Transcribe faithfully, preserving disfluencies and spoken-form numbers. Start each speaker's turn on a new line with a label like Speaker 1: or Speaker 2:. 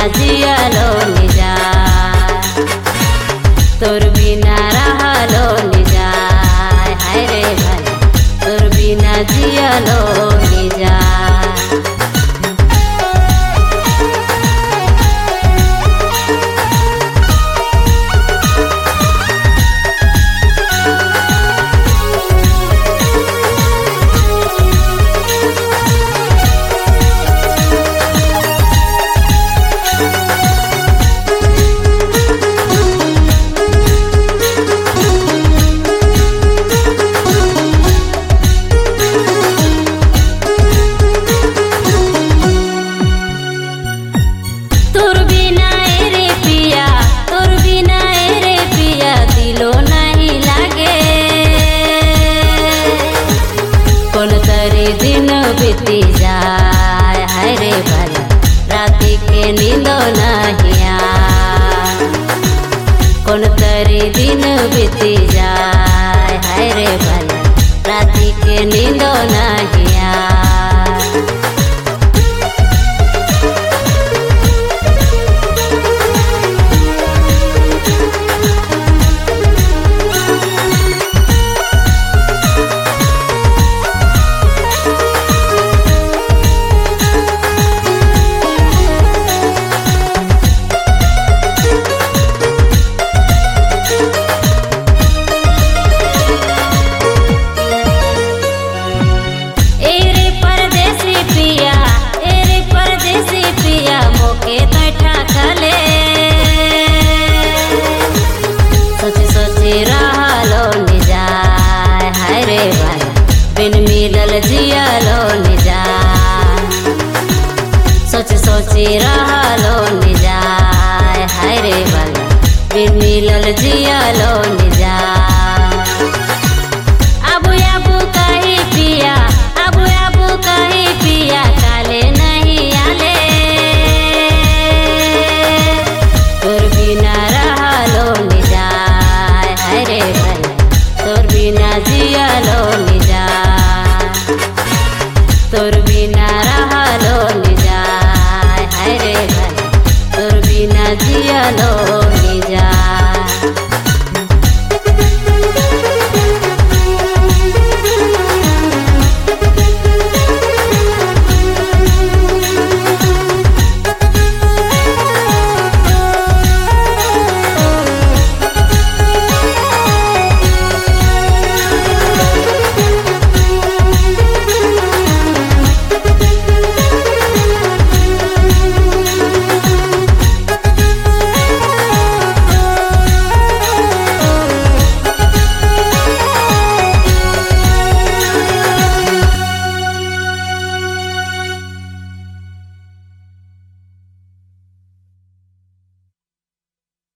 Speaker 1: जियलो निजाय तोर बिना रहलो निजाय हाय रे भला तोर बिना जियलो निजाय। दिन बीती जाए हाय रे भला राति के नींदो नहीं आए कौन तरी दिन बीती जाए हाय रे भला राति के नींदो नहीं आए। बिन मिलल जियलो निजाय सोच सोची रहलो निजाय हाय रे भला बिन मिलल जियलो निजाय।